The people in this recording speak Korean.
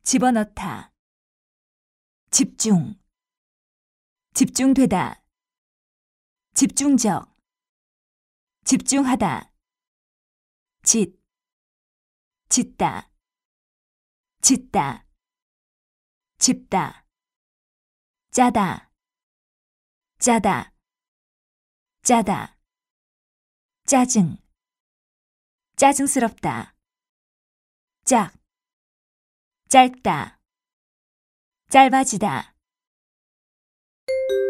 집어넣다. 집중. 집중되다. 집중적. 집중하다. 짓다. 짓다. 짚다. 짜다. 짜다. 짜다. 짜증. 짜증스럽다. 짧다. 짧아지다.